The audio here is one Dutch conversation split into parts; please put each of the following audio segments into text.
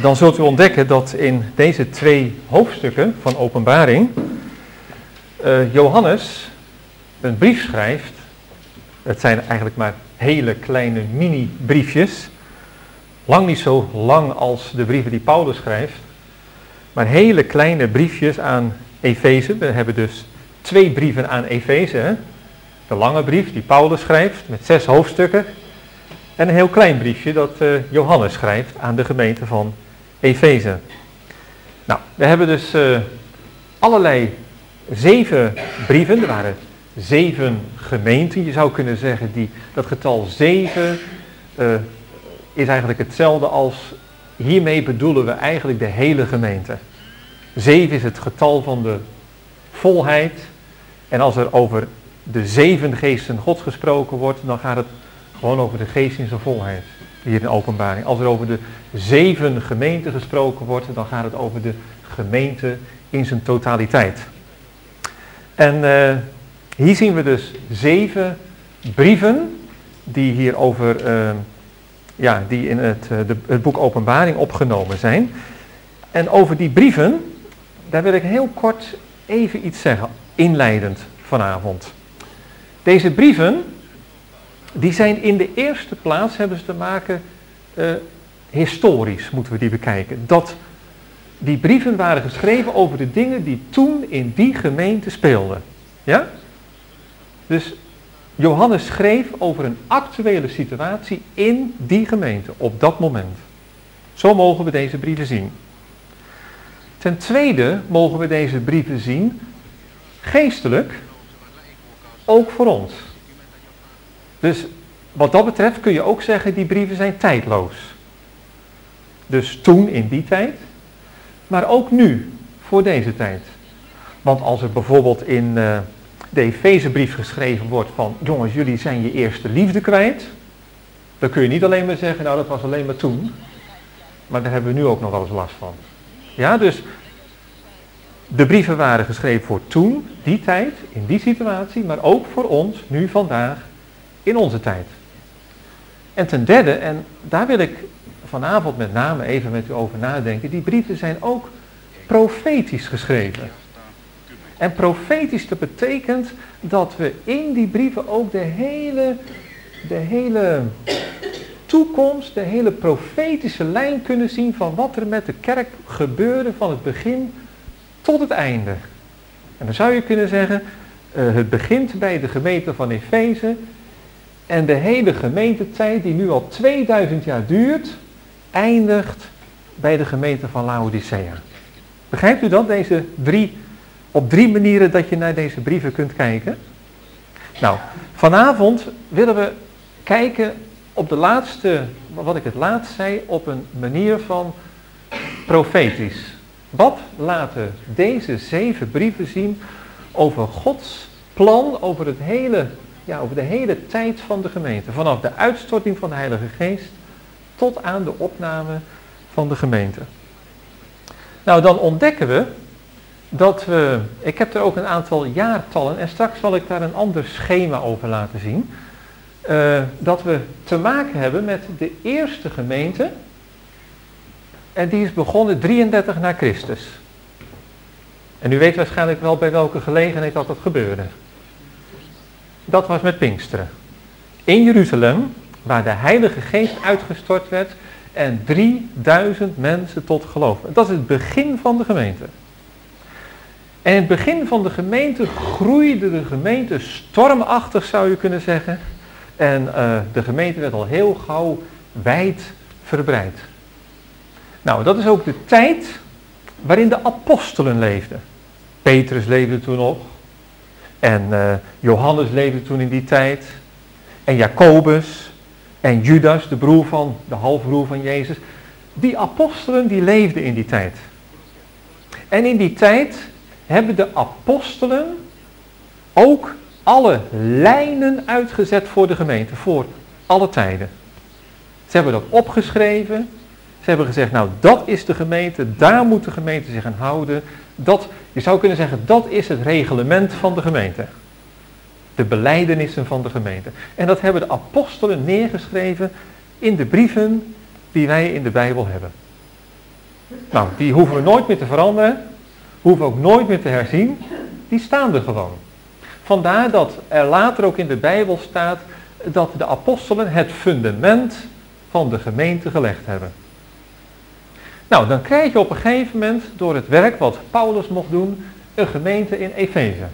dan zult u ontdekken dat in deze 2 hoofdstukken van Openbaring Johannes een brief schrijft. Het zijn eigenlijk maar hele kleine mini-briefjes. Lang niet zo lang als de brieven die Paulus schrijft. Maar hele kleine briefjes aan Efeze. We hebben dus 2 brieven aan Efeze. Hè? De lange brief die Paulus schrijft met 6 hoofdstukken. En een heel klein briefje dat Johannes schrijft aan de gemeente van Efeze. Nou, we hebben dus allerlei 7 brieven. Er waren 7 gemeenten. Je zou kunnen zeggen, dat getal 7 is eigenlijk hetzelfde als, hiermee bedoelen we eigenlijk de hele gemeente. 7 is het getal van de volheid. En als er over de 7 geesten Gods gesproken wordt, dan gaat het gewoon over de geest in zijn volheid. Hier in Openbaring. Als er over de 7 gemeenten gesproken wordt, dan gaat het over de gemeente in zijn totaliteit. En hier zien we dus 7 brieven die hier over, die in het boek Openbaring opgenomen zijn. En over die brieven, daar wil ik heel kort even iets zeggen, inleidend vanavond. Deze brieven, die zijn in de eerste plaats, hebben ze te maken, historisch moeten we die bekijken. Dat die brieven waren geschreven over de dingen die toen in die gemeente speelden. Ja? Dus Johannes schreef over een actuele situatie in die gemeente, op dat moment. Zo mogen we deze brieven zien. Ten tweede mogen we deze brieven zien, geestelijk, ook voor ons. Dus wat dat betreft kun je ook zeggen, die brieven zijn tijdloos. Dus toen in die tijd, maar ook nu, voor deze tijd. Want als er bijvoorbeeld in de Efezebrief geschreven wordt van, jongens, jullie zijn je eerste liefde kwijt, dan kun je niet alleen maar zeggen, nou dat was alleen maar toen, maar daar hebben we nu ook nog wel eens last van. Ja, dus de brieven waren geschreven voor toen, die tijd, in die situatie, maar ook voor ons, nu, vandaag, in onze tijd. En ten derde, en daar wil ik vanavond met name even met u over nadenken, die brieven zijn ook profetisch geschreven. En profetisch, dat betekent dat we in die brieven ook de hele toekomst, de hele profetische lijn kunnen zien van wat er met de kerk gebeurde van het begin tot het einde. En dan zou je kunnen zeggen, het begint bij de gemeente van Efeze en de hele gemeentetijd die nu al 2000 jaar duurt, eindigt bij de gemeente van Laodicea. Begrijpt u dat? Op 3 manieren dat je naar deze brieven kunt kijken. Nou, vanavond willen we kijken op de laatste, wat ik het laatst zei, op een manier van profetisch. Wat laten deze 7 brieven zien over Gods plan, over de hele tijd van de gemeente. Vanaf de uitstorting van de Heilige Geest tot aan de opname van de gemeente. Nou, dan ontdekken we dat ik heb er ook een aantal jaartallen en straks zal ik daar een ander schema over laten zien. Dat we te maken hebben met de eerste gemeente en die is begonnen 33 na Christus. En u weet waarschijnlijk wel bij welke gelegenheid dat gebeurde. Dat was met Pinksteren. In Jeruzalem, waar de Heilige Geest uitgestort werd en 3000 mensen tot geloof. Dat is het begin van de gemeente. En in het begin van de gemeente groeide de gemeente stormachtig, zou je kunnen zeggen. En de gemeente werd al heel gauw wijd verbreid. Nou, dat is ook de tijd waarin de apostelen leefden. Petrus leefde toen nog. En Johannes leefde toen in die tijd. En Jacobus. En Judas, de halfbroer van Jezus. Die apostelen die leefden in die tijd. En in die tijd hebben de apostelen ook alle lijnen uitgezet voor de gemeente. Voor alle tijden. Ze hebben dat opgeschreven. Ze hebben gezegd, nou dat is de gemeente. Daar moet de gemeente zich aan houden. Je zou kunnen zeggen, dat is het reglement van de gemeente. De belijdenissen van de gemeente. En dat hebben de apostelen neergeschreven in de brieven die wij in de Bijbel hebben. Nou, die hoeven we nooit meer te veranderen, hoeven ook nooit meer te herzien, die staan er gewoon. Vandaar dat er later ook in de Bijbel staat dat de apostelen het fundament van de gemeente gelegd hebben. Nou, dan krijg je op een gegeven moment, door het werk wat Paulus mocht doen, een gemeente in Efeze.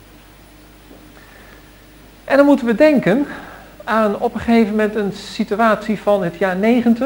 En dan moeten we denken aan op een gegeven moment een situatie van het jaar 90.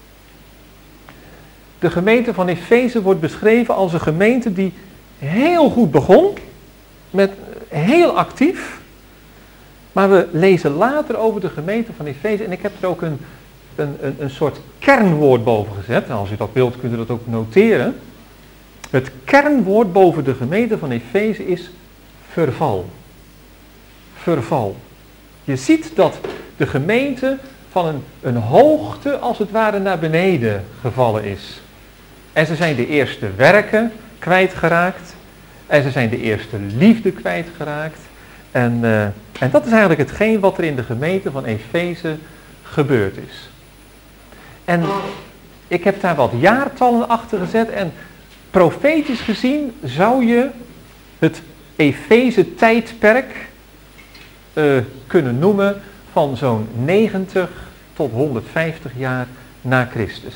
De gemeente van Efeze wordt beschreven als een gemeente die heel goed begon, met heel actief. Maar we lezen later over de gemeente van Efeze en ik heb er ook een soort kernwoord boven gezet. Als u dat wilt, kunt u dat ook noteren. Het kernwoord boven de gemeente van Efeze is verval. Verval. Je ziet dat de gemeente van een hoogte als het ware naar beneden gevallen is. En ze zijn de eerste werken kwijtgeraakt. En ze zijn de eerste liefde kwijtgeraakt. En dat is eigenlijk hetgeen wat er in de gemeente van Efeze gebeurd is. En ik heb daar wat jaartallen achter gezet en profetisch gezien zou je het Efeze tijdperk kunnen noemen van zo'n 90 tot 150 jaar na Christus.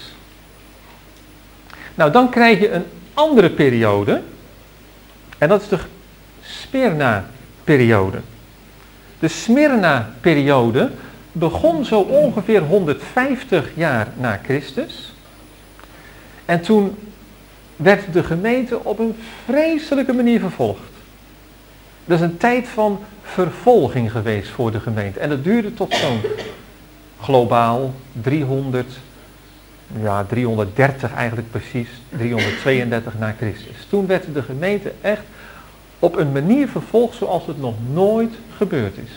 Nou, dan krijg je een andere periode en dat is de Smyrna-periode. De Smyrna-periode begon zo ongeveer 150 jaar na Christus. En toen werd de gemeente op een vreselijke manier vervolgd. Dat is een tijd van vervolging geweest voor de gemeente. En dat duurde tot zo'n globaal 330 eigenlijk precies, 332 na Christus. Toen werd de gemeente echt op een manier vervolgd zoals het nog nooit gebeurd is.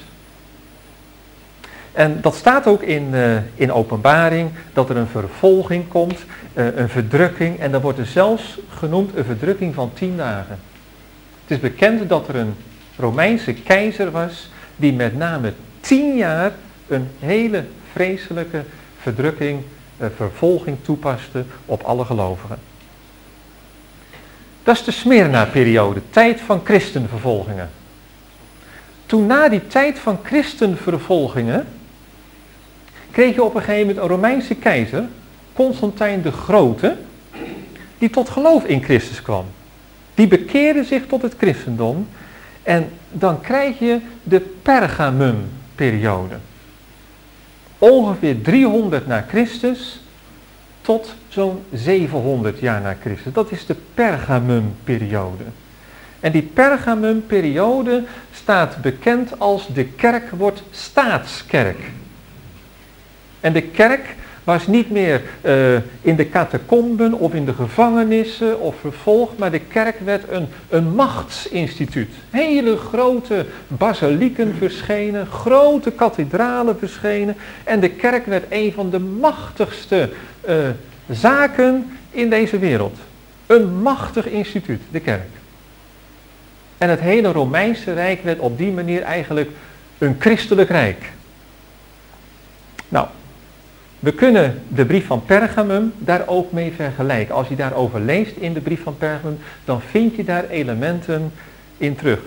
En dat staat ook in Openbaring, dat er een vervolging komt, een verdrukking. En dan wordt er zelfs genoemd een verdrukking van 10 dagen. Het is bekend dat er een Romeinse keizer was, die met name 10 jaar een hele vreselijke verdrukking, vervolging toepaste op alle gelovigen. Dat is de Smyrna-periode, tijd van christenvervolgingen. Toen na die tijd van christenvervolgingen kreeg je op een gegeven moment een Romeinse keizer, Constantijn de Grote, die tot geloof in Christus kwam. Die bekeerde zich tot het christendom en dan krijg je de Pergamum-periode. Ongeveer 300 na Christus tot zo'n 700 jaar na Christus. Dat is de Pergamum-periode. En die Pergamum-periode staat bekend als de kerk wordt staatskerk. En de kerk was niet meer in de catacomben of in de gevangenissen of vervolgd, maar de kerk werd een machtsinstituut. Hele grote basilieken verschenen, grote kathedralen verschenen en de kerk werd een van de machtigste zaken in deze wereld. Een machtig instituut, de kerk. En het hele Romeinse Rijk werd op die manier eigenlijk een christelijk rijk. Nou, we kunnen de brief van Pergamum daar ook mee vergelijken. Als je daarover leest in de brief van Pergamum, dan vind je daar elementen in terug.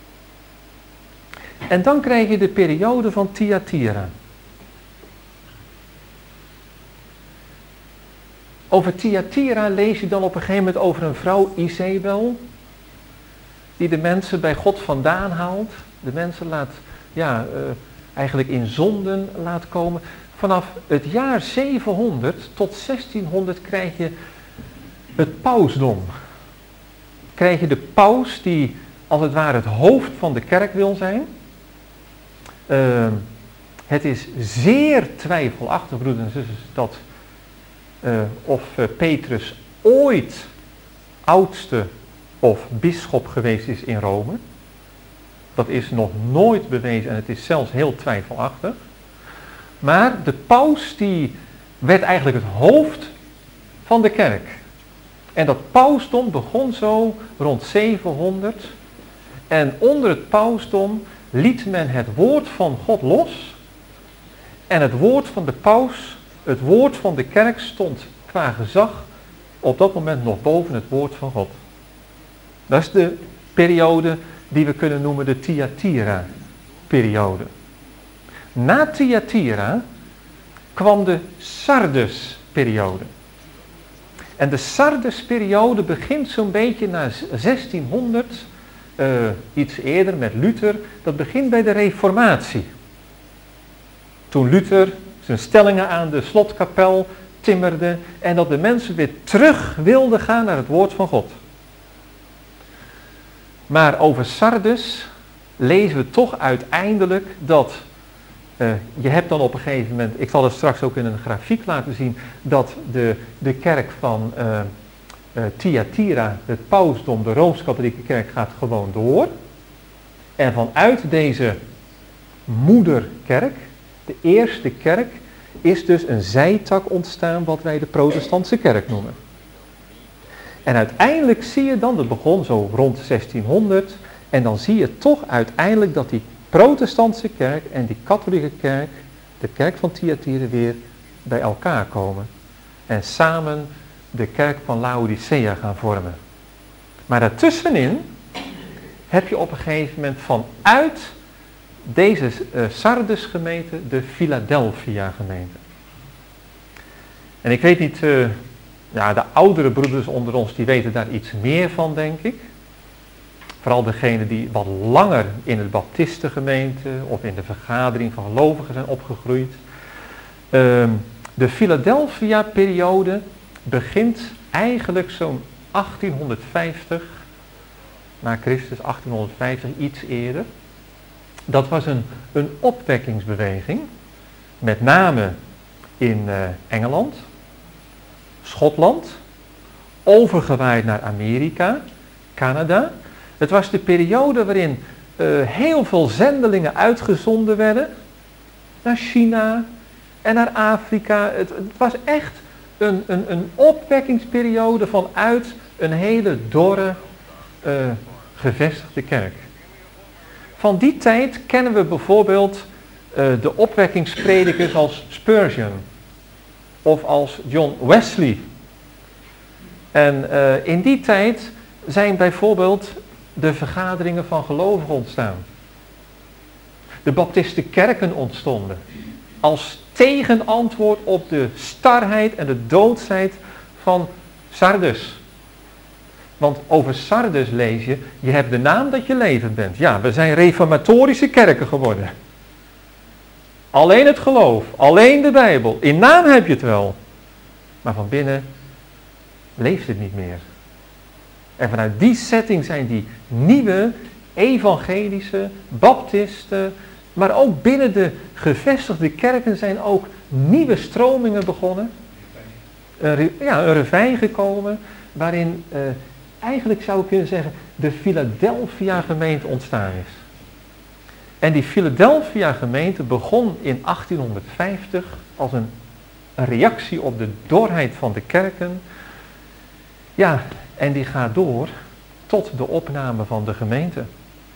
En dan krijg je de periode van Thyatira. Over Thyatira lees je dan op een gegeven moment over een vrouw, Izebel, die de mensen bij God vandaan haalt. De mensen eigenlijk in zonden laat komen. Vanaf het jaar 700 tot 1600 krijg je het pausdom. Krijg je de paus die als het ware het hoofd van de kerk wil zijn. Het is zeer twijfelachtig, broeders en zusters, dat of Petrus ooit oudste of bisschop geweest is in Rome. Dat is nog nooit bewezen en het is zelfs heel twijfelachtig. Maar de paus die werd eigenlijk het hoofd van de kerk. En dat pausdom begon zo rond 700. En onder het pausdom liet men het woord van God los. En het woord van de paus, het woord van de kerk stond qua gezag op dat moment nog boven het woord van God. Dat is de periode die we kunnen noemen de Thyatira-periode. Na Thyatira kwam de Sardes-periode. En de Sardes-periode begint zo'n beetje na 1600, iets eerder met Luther. Dat begint bij de Reformatie. Toen Luther zijn stellingen aan de slotkapel timmerde en dat de mensen weer terug wilden gaan naar het woord van God. Maar over Sardes lezen we toch uiteindelijk dat, je hebt dan op een gegeven moment, ik zal het straks ook in een grafiek laten zien, dat de kerk van Thyatira, het pausdom, de Rooms-Katholieke kerk, gaat gewoon door. En vanuit deze moederkerk, de eerste kerk, is dus een zijtak ontstaan wat wij de protestantse kerk noemen. En uiteindelijk zie je dan, dat begon zo rond 1600, en dan zie je toch uiteindelijk dat die protestantse kerk en die katholieke kerk, de kerk van Thyatira, weer bij elkaar komen. En samen de kerk van Laodicea gaan vormen. Maar daartussenin heb je op een gegeven moment vanuit deze Sardes gemeente de Philadelphia gemeente. En ik weet niet, de oudere broeders onder ons die weten daar iets meer van, denk ik. Vooral degenen die wat langer in de baptistengemeente of in de vergadering van gelovigen zijn opgegroeid. De Philadelphia-periode begint eigenlijk zo'n 1850, na Christus 1850, iets eerder. Dat was een opwekkingsbeweging, met name in Engeland, Schotland, overgewaaid naar Amerika, Canada. Het was de periode waarin heel veel zendelingen uitgezonden werden naar China en naar Afrika. Het was echt een opwekkingsperiode vanuit een hele dorre, gevestigde kerk. Van die tijd kennen we bijvoorbeeld de opwekkingspredikers als Spurgeon of als John Wesley. En in die tijd zijn bijvoorbeeld de vergaderingen van gelovigen ontstaan. De baptistenkerken ontstonden als tegenantwoord op de starheid en de doodsheid van Sardes. Want over Sardes lees je hebt de naam dat je levend bent. Ja, we zijn reformatorische kerken geworden. Alleen het geloof, alleen de Bijbel. In naam heb je het wel. Maar van binnen leeft het niet meer. En vanuit die setting zijn die nieuwe evangelische, baptisten, maar ook binnen de gevestigde kerken zijn ook nieuwe stromingen begonnen. Een ravijn gekomen waarin eigenlijk zou ik kunnen zeggen de Philadelphia gemeente ontstaan is. En die Philadelphia gemeente begon in 1850 als een reactie op de dorheid van de kerken. Ja, en die gaat door tot de opname van de gemeente.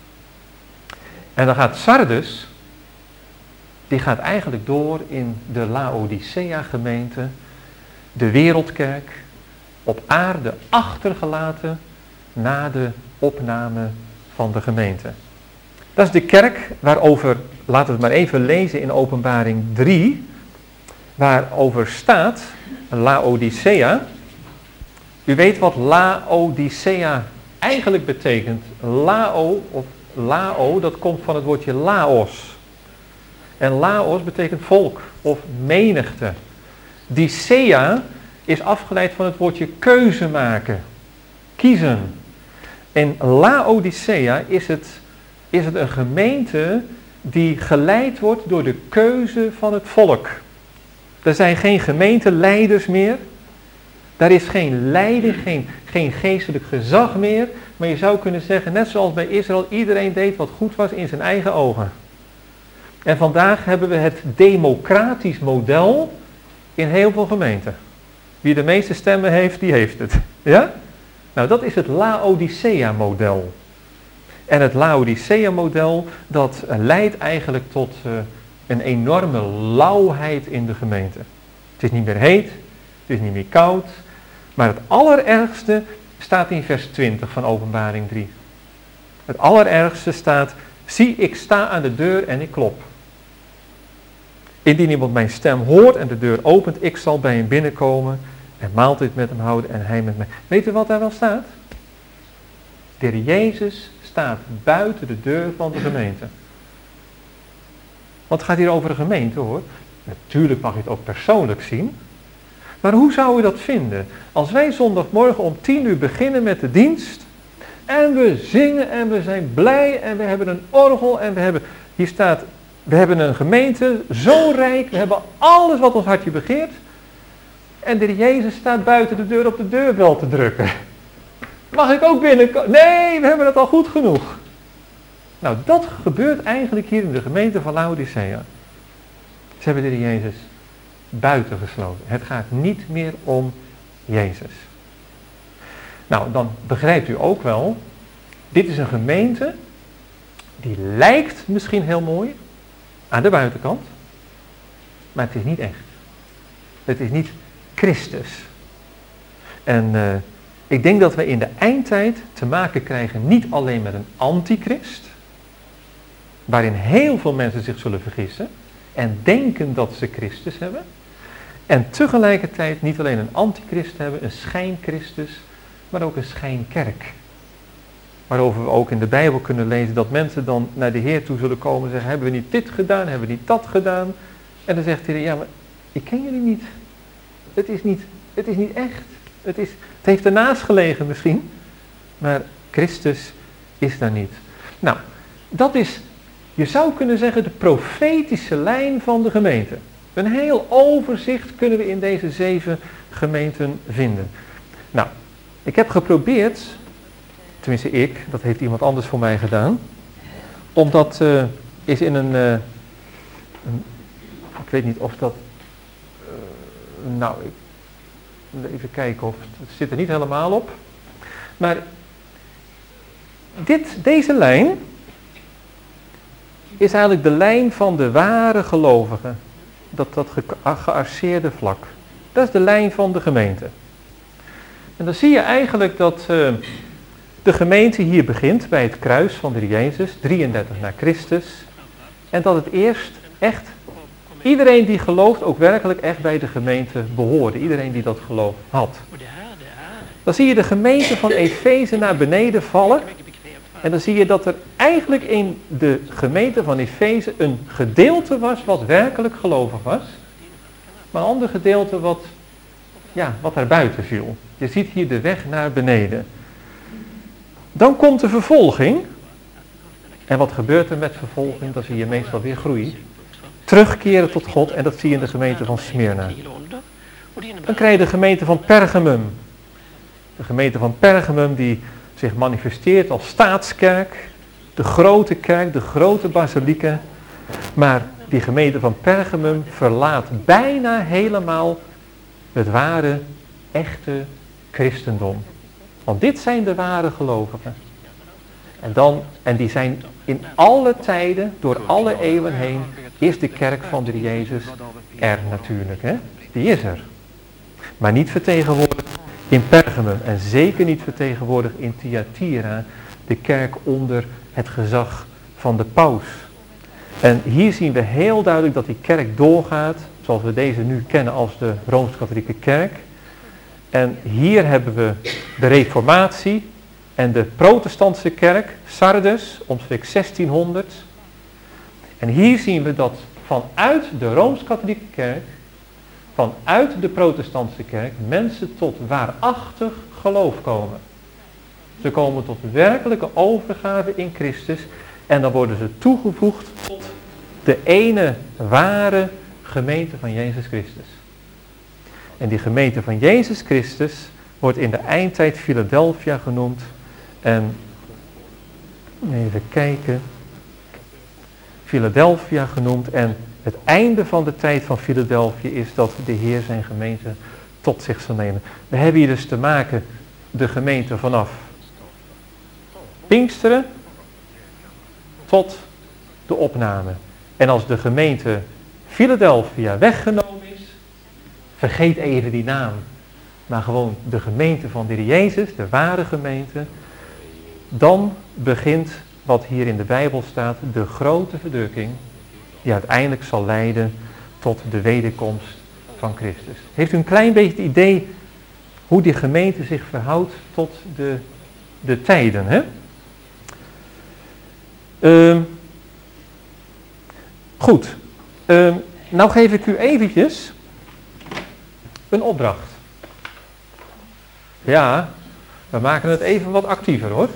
En dan gaat Sardes, die gaat eigenlijk door in de Laodicea gemeente, de wereldkerk, op aarde achtergelaten na de opname van de gemeente. Dat is de kerk waarover, laten we het maar even lezen in Openbaring 3, waarover staat Laodicea. U weet wat Laodicea eigenlijk betekent. Lao, dat komt van het woordje Laos. En Laos betekent volk of menigte. Dicea is afgeleid van het woordje keuze maken, kiezen. En Laodicea is het een gemeente die geleid wordt door de keuze van het volk. Er zijn geen gemeenteleiders meer. Daar is geen leiding, geen geestelijk gezag meer. Maar je zou kunnen zeggen, net zoals bij Israël, iedereen deed wat goed was in zijn eigen ogen. En vandaag hebben we het democratisch model in heel veel gemeenten. Wie de meeste stemmen heeft, die heeft het. Ja? Nou, dat is het Laodicea-model. En het Laodicea-model, dat leidt eigenlijk tot een enorme lauwheid in de gemeente. Het is niet meer heet, het is niet meer koud. Maar het allerergste staat in vers 20 van Openbaring 3. Het allerergste staat, zie ik sta aan de deur en ik klop. Indien iemand mijn stem hoort en de deur opent, ik zal bij hem binnenkomen en maaltijd met hem houden en hij met mij. Weet u wat daar wel staat? De Heer Jezus staat buiten de deur van de gemeente. Want het gaat hier over een gemeente hoor. Natuurlijk mag je het ook persoonlijk zien. Maar hoe zou u dat vinden? Als wij zondagmorgen om 10:00 beginnen met de dienst. En we zingen en we zijn blij en we hebben een orgel en hier staat, we hebben een gemeente zo rijk. We hebben alles wat ons hartje begeert. En de Heer Jezus staat buiten de deur op de deurbel te drukken. Mag ik ook binnenkomen? Nee, we hebben het al goed genoeg. Nou, dat gebeurt eigenlijk hier in de gemeente van Laodicea. Ze hebben de Heer Jezus buitengesloten. Het gaat niet meer om Jezus. Nou, dan begrijpt u ook wel, dit is een gemeente die lijkt misschien heel mooi aan de buitenkant, maar het is niet echt. Het is niet Christus. En ik denk dat we in de eindtijd te maken krijgen niet alleen met een antichrist, waarin heel veel mensen zich zullen vergissen en denken dat ze Christus hebben, en tegelijkertijd niet alleen een antichrist hebben, een schijnchristus, maar ook een schijnkerk. Waarover we ook in de Bijbel kunnen lezen dat mensen dan naar de Heer toe zullen komen en zeggen, hebben we niet dit gedaan, hebben we niet dat gedaan? En dan zegt hij, ja, maar ik ken jullie niet. Het is niet echt. Het heeft ernaast gelegen misschien, maar Christus is daar niet. Nou, dat is, je zou kunnen zeggen, de profetische lijn van de gemeente. Een heel overzicht kunnen we in deze 7 gemeenten vinden. Nou, ik heb geprobeerd, tenminste dat heeft iemand anders voor mij gedaan, omdat is in ik weet niet of dat, even kijken of, het zit er niet helemaal op, maar deze lijn is eigenlijk de lijn van de ware gelovigen, dat gearseerde vlak. Dat is de lijn van de gemeente. En dan zie je eigenlijk dat de gemeente hier begint bij het kruis van de Heer Jezus, 33 na Christus. En dat het eerst echt, iedereen die gelooft ook werkelijk echt bij de gemeente behoorde. Iedereen die dat geloof had. Dan zie je de gemeente van Efeze naar beneden vallen. En dan zie je dat er eigenlijk in de gemeente van Efeze een gedeelte was wat werkelijk gelovig was. Maar een ander gedeelte wat daar buiten viel. Je ziet hier de weg naar beneden. Dan komt de vervolging. En wat gebeurt er met vervolging? Dan zie je meestal weer groei. Terugkeren tot God. En dat zie je in de gemeente van Smyrna. Dan krijg je de gemeente van Pergamum. De gemeente van Pergamum die zich manifesteert als staatskerk. De grote kerk, de grote basilieken. Maar die gemeente van Pergamum verlaat bijna helemaal het ware, echte christendom. Want dit zijn de ware gelovigen. En die zijn in alle tijden, door alle eeuwen heen, is de kerk van de Jezus er natuurlijk. Hè? Die is er. Maar niet vertegenwoordigd in Pergamum. En zeker niet vertegenwoordigd in Thyatira, de kerk onder het gezag van de paus. En hier zien we heel duidelijk dat die kerk doorgaat, zoals we deze nu kennen als de Rooms-Katholieke kerk. En hier hebben we de Reformatie en de protestantse kerk, Sardes, omstreeks 1600. En hier zien we dat vanuit de Rooms-Katholieke kerk, vanuit de protestantse kerk, mensen tot waarachtig geloof komen. Ze komen tot werkelijke overgave in Christus en dan worden ze toegevoegd tot de ene ware gemeente van Jezus Christus. En die gemeente van Jezus Christus wordt in de eindtijd Philadelphia genoemd. En even kijken. Philadelphia genoemd. En het einde van de tijd van Philadelphia is dat de Heer zijn gemeente tot zich zal nemen. We hebben hier dus te maken de gemeente vanaf Pinksteren tot de opname. En als de gemeente Philadelphia weggenomen is, vergeet even die naam. maar gewoon de gemeente van de Heer Jezus, de ware gemeente, dan begint wat hier in de Bijbel staat, de grote verdrukking, die uiteindelijk zal leiden tot de wederkomst van Christus. Heeft u een klein beetje het idee hoe die gemeente zich verhoudt tot de tijden, hè? Goed, nou geef ik u eventjes een opdracht. Ja, we maken het even wat actiever hoor.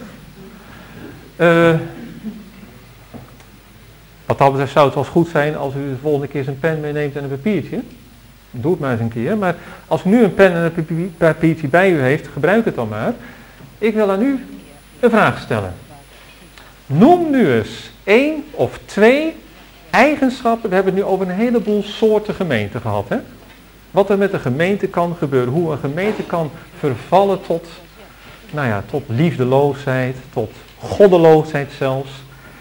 Wat dat betreft zou het wel goed zijn als u de volgende keer een pen meeneemt en een papiertje. Doe het maar eens een keer. Maar als u nu een pen en een papiertje bij u heeft, gebruik het dan maar. Ik wil aan u een vraag stellen. Noem nu eens 1 of 2 eigenschappen. We hebben het nu over een heleboel soorten gemeenten gehad. Hè? Wat er met een gemeente kan gebeuren. Hoe een gemeente kan vervallen tot, tot liefdeloosheid, tot goddeloosheid zelfs.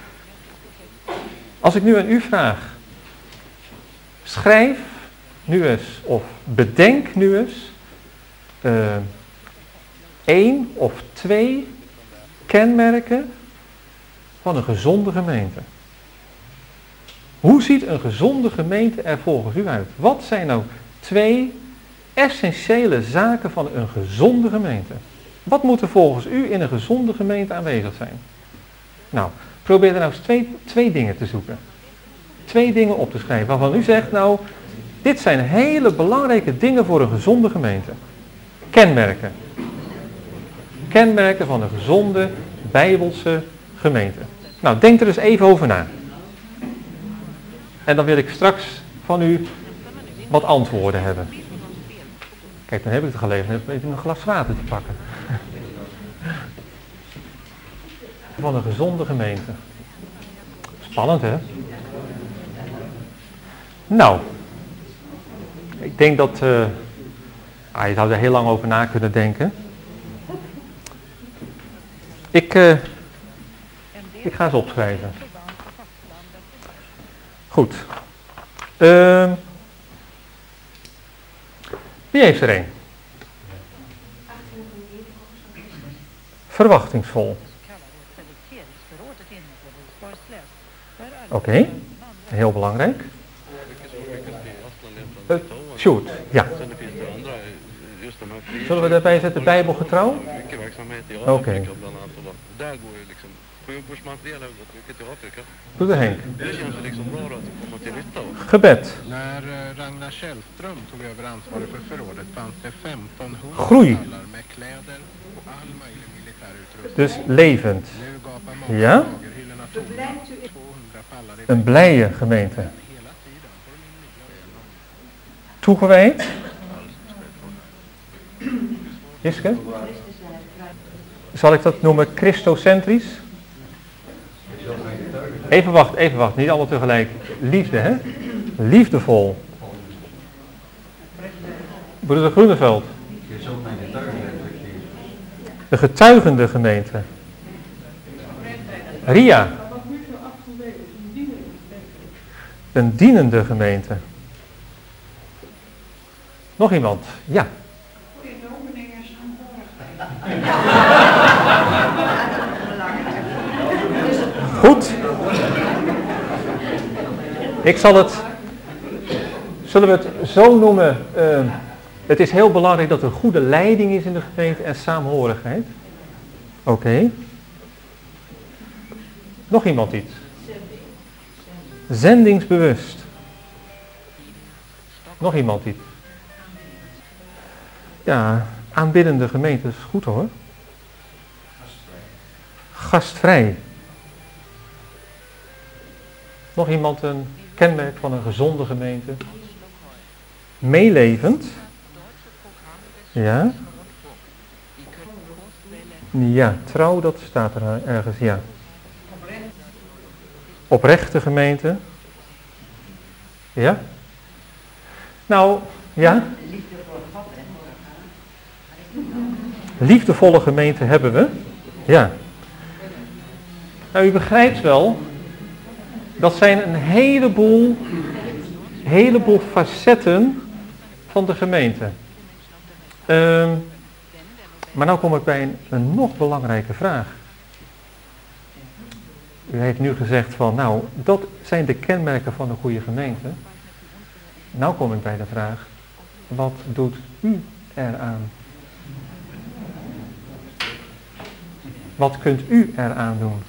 Als ik nu aan u vraag, schrijf nu eens of bedenk nu eens 1 of 2 kenmerken van een gezonde gemeente. Hoe ziet een gezonde gemeente er volgens u uit? Wat zijn nou 2 essentiële zaken van een gezonde gemeente? Wat moet er volgens u in een gezonde gemeente aanwezig zijn? Nou, probeer er nou eens twee dingen te zoeken. 2 dingen op te schrijven waarvan u zegt, nou, dit zijn hele belangrijke dingen voor een gezonde gemeente. Kenmerken. Kenmerken van een gezonde, bijbelse gemeente. Nou, denk er eens even over na. En dan wil ik straks van u wat antwoorden hebben. Kijk, dan heb ik het geleverd. Dan heb ik even een glas water te pakken. Van een gezonde gemeente. Spannend, hè? Nou. Ik denk dat... je zou er heel lang over na kunnen denken. Ik ga ze opschrijven. Goed. Wie heeft er een? Verwachtingsvol. Oké. Heel belangrijk. Sjoerd, ja. Zullen we daarbij zetten bijbelgetrouw? Oké. Doe Henk. Gebed. När Ragnar Källström tog över ansvaret för förrådet fanns det 1500 Groei. pallar med kläder och all möjlig militär utrustning. Dus levend. Nu gapar många Ja? lagerhyllorna tomma. 200 pallar i Een blije gemeente. hela tiden får de nya. Toegewijd. Jiske? Zal ik dat noemen christocentrisch? Even wacht, niet allemaal tegelijk. Liefde, hè? Liefdevol. Broeder Groeneveld. De getuigende gemeente. Ria. Een dienende gemeente. Nog iemand? Ja. Goed. Zullen we het zo noemen, het is heel belangrijk dat er goede leiding is in de gemeente en saamhorigheid. Oké. Nog iemand iets? Zendingsbewust. Nog iemand iets? Ja, aanbiddende gemeente, dat is goed hoor. Gastvrij. Nog iemand een kenmerk van een gezonde gemeente? Meelevend. Ja. Ja, trouw, dat staat er ergens, ja. Oprechte gemeente. Ja. Nou, ja. Liefdevolle gemeente hebben we. Ja. Nou, u begrijpt wel, dat zijn een heleboel facetten van de gemeente. Maar nu kom ik bij een nog belangrijke vraag. U heeft nu gezegd van, nou, dat zijn de kenmerken van een goede gemeente. Nou kom ik bij de vraag, wat doet u eraan? Wat kunt u eraan doen?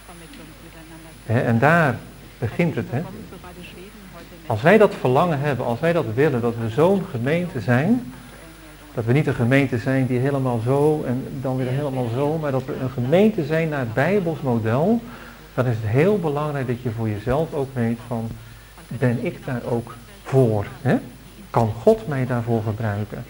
En daar begint het. Als wij dat verlangen hebben, als wij dat willen, dat we zo'n gemeente zijn, dat we niet een gemeente zijn die helemaal zo en dan weer helemaal zo, maar dat we een gemeente zijn naar het Bijbels model, dan is het heel belangrijk dat je voor jezelf ook weet van, ben ik daar ook voor? Kan God mij daarvoor gebruiken?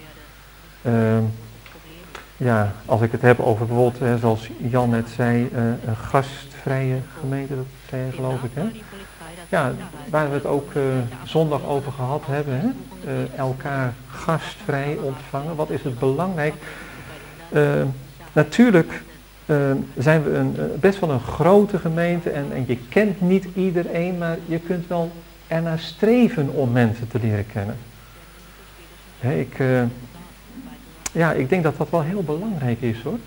Als ik het heb over bijvoorbeeld, zoals Jan net zei, een gastvrije gemeente, dat zei hij geloof ik. Ja, waar we het ook zondag over gehad hebben, elkaar gastvrij ontvangen. Wat is het belangrijk? Natuurlijk zijn we best wel een grote gemeente en je kent niet iedereen, maar je kunt wel ernaar streven om mensen te leren kennen. Ik denk dat dat wel heel belangrijk is hoor.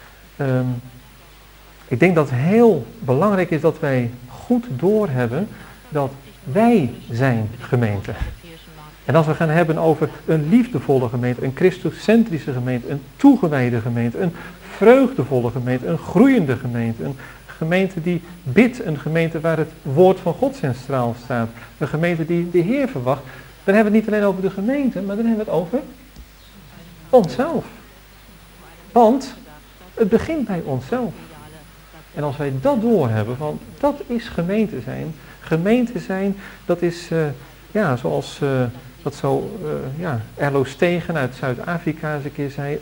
Ik denk dat het heel belangrijk is dat wij goed doorhebben dat wij zijn gemeente. En als we gaan hebben over een liefdevolle gemeente, een Christocentrische gemeente, een toegewijde gemeente, een vreugdevolle gemeente, een groeiende gemeente, een gemeente die bidt, een gemeente waar het woord van God centraal staat, een gemeente die de Heer verwacht, dan hebben we het niet alleen over de gemeente, maar dan hebben we het over onszelf. Want het begint bij onszelf. En als wij dat doorhebben, van dat is gemeente zijn. Gemeente zijn, dat is, zoals dat zo Erlo Stegen uit Zuid-Afrika eens een keer zei.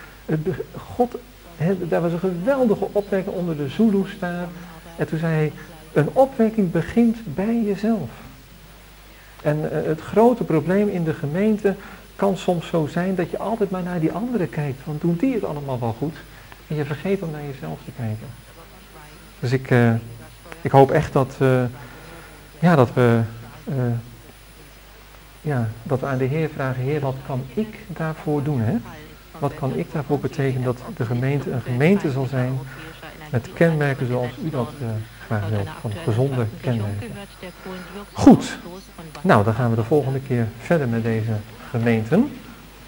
Daar was een geweldige opwekking onder de Zulu-staat. En toen zei hij, een opwekking begint bij jezelf. En het grote probleem in de gemeente kan soms zo zijn dat je altijd maar naar die anderen kijkt. Want doen die het allemaal wel goed? En je vergeet om naar jezelf te kijken. Dus ik hoop echt dat we aan de Heer vragen, Heer, wat kan ik daarvoor doen? Wat kan ik daarvoor betekenen dat de gemeente een gemeente zal zijn met kenmerken zoals u dat graag wilt, van gezonde kenmerken. Goed, nou dan gaan we de volgende keer verder met deze gemeenten.